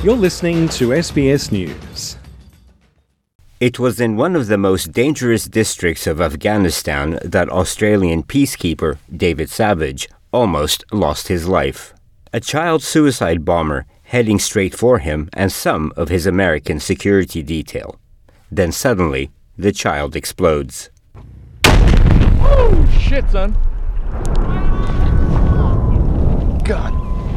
You're listening to SBS News. It was in one of the most dangerous districts of Afghanistan that Australian peacekeeper David Savage almost lost his life. A child suicide bomber heading straight for him and some of his American security detail. Then suddenly, the child explodes. Oh, shit, son. God.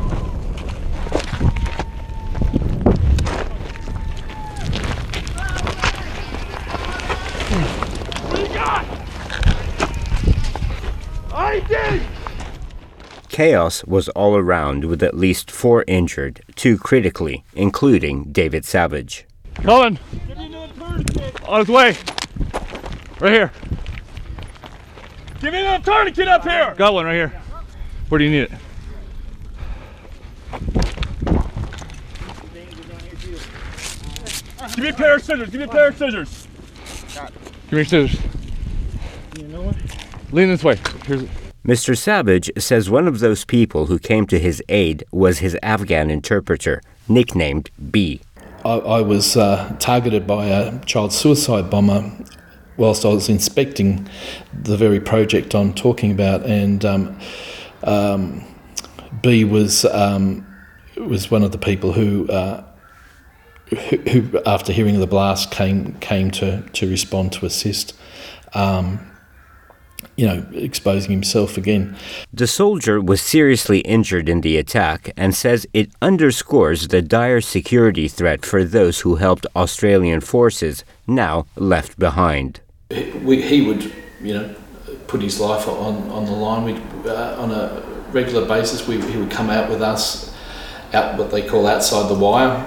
Chaos was all around with at least 4 injured, 2 critically, including David Savage. Colin! On his way! Right here. Give me another tourniquet up here! Got one right here. Where do you need it? Give me a pair of scissors! Give me a pair of scissors! Give me your scissors. You know what? Lean this way. Here's it. Mr. Savage says one of those people who came to his aid was his Afghan interpreter, nicknamed B. I was targeted by a child suicide bomber whilst I was inspecting the very project I'm talking about, and B was one of the people who after hearing the blast came to respond to assist. Exposing himself again. The soldier was seriously injured in the attack and says it underscores the dire security threat for those who helped Australian forces now left behind. He would, put his life on the line. On a regular basis, he would come out with us, out what they call outside the wire,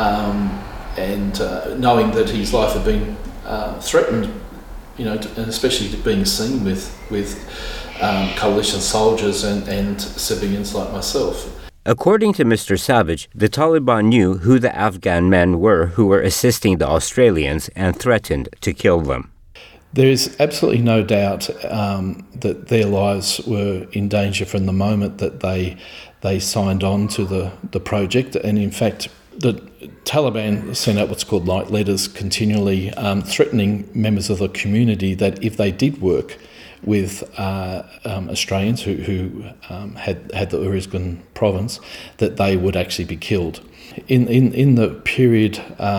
and knowing that his life had been threatened, and especially being seen with coalition soldiers and civilians like myself. According to Mr. Savage, the Taliban knew who the Afghan men were who were assisting the Australians and threatened to kill them. There is absolutely no doubt that their lives were in danger from the moment that they signed on to the project, and in fact the Taliban sent out what's called light letters continually threatening members of the community that if they did work with Australians who had the Uruzgan province, that they would actually be killed. In the period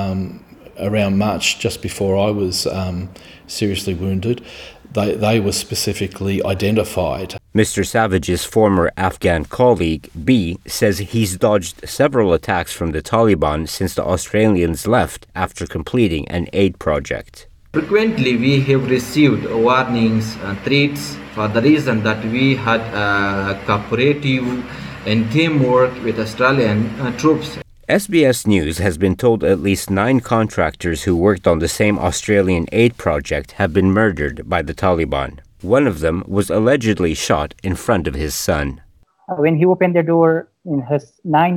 around March, just before I was seriously wounded, they were specifically identified. Mr. Savage's former Afghan colleague, B, says he's dodged several attacks from the Taliban since the Australians left after completing an aid project. Frequently, we have received warnings and threats for the reason that we had cooperative and teamwork with Australian troops. SBS News has been told at least 9 contractors who worked on the same Australian aid project have been murdered by the Taliban. One of them was allegedly shot in front of his son. When he opened the door, his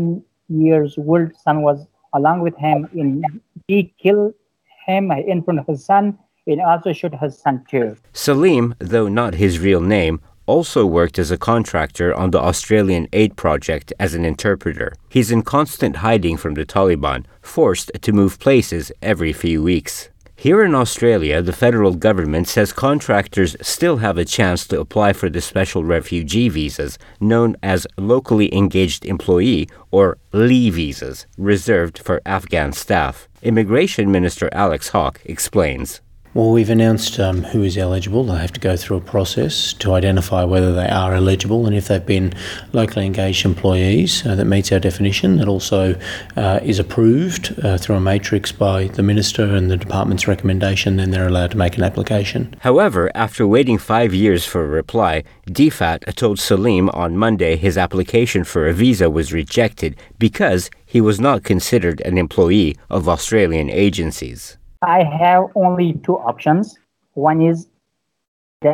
9-year-old son was along with him, and he killed him in front of his son and also shot his son too. Salim, though not his real name, also worked as a contractor on the Australian aid project as an interpreter. He's in constant hiding from the Taliban, forced to move places every few weeks. Here in Australia, the federal government says contractors still have a chance to apply for the special refugee visas, known as locally engaged employee or LE visas, reserved for Afghan staff. Immigration Minister Alex Hawke explains. Well, we've announced who is eligible. They have to go through a process to identify whether they are eligible, and if they've been locally engaged employees that meets our definition, that also is approved through a matrix by the Minister and the Department's recommendation, then they're allowed to make an application. However, after waiting 5 years for a reply, DFAT told Salim on Monday his application for a visa was rejected because he was not considered an employee of Australian agencies. I have only 2 options. One is the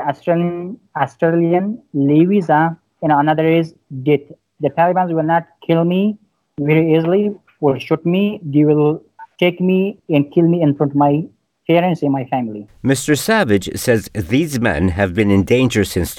Australian LE visa, and another is death. The Taliban will not kill me very easily or shoot me. They will take me and kill me in front of my parents and my family. Mr. Savage says these men have been in danger since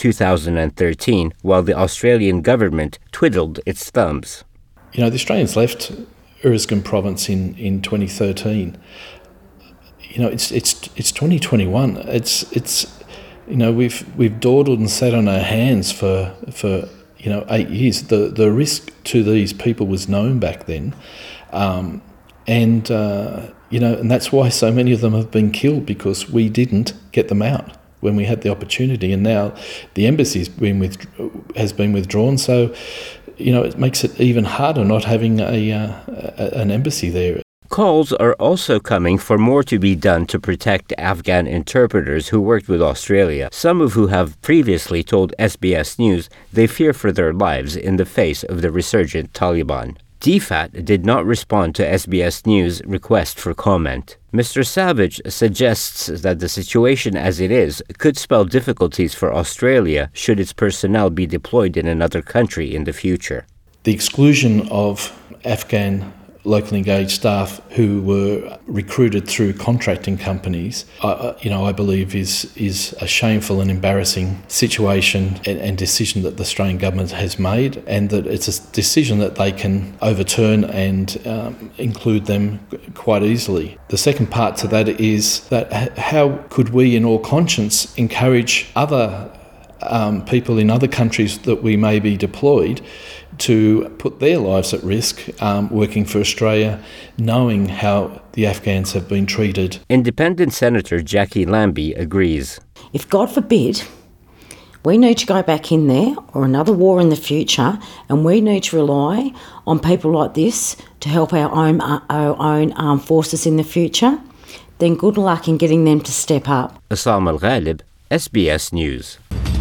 2013, while the Australian government twiddled its thumbs. The Australians left Uruzgan province in 2013. You know, it's 2021. It's you know, we've dawdled and sat on our hands for 8 years. The risk to these people was known back then, and that's why so many of them have been killed, because we didn't get them out when we had the opportunity, and now the embassy has been withdrawn. So, it makes it even harder not having an embassy there. Calls are also coming for more to be done to protect Afghan interpreters who worked with Australia, some of who have previously told SBS News they fear for their lives in the face of the resurgent Taliban. DFAT did not respond to SBS News' request for comment. Mr. Savage suggests that the situation as it is could spell difficulties for Australia should its personnel be deployed in another country in the future. The exclusion of Afghan locally engaged staff who were recruited through contracting companies, I believe is a shameful and embarrassing situation and decision that the Australian government has made, and that it's a decision that they can overturn and include them quite easily. The second part to that is that how could we in all conscience encourage other people in other countries that we may be deployed to put their lives at risk working for Australia, knowing how the Afghans have been treated. Independent Senator Jackie Lambie agrees. If, God forbid, we need to go back in there or another war in the future, and we need to rely on people like this to help our own armed forces in the future, then good luck in getting them to step up. Assam Al-Ghalib, SBS News.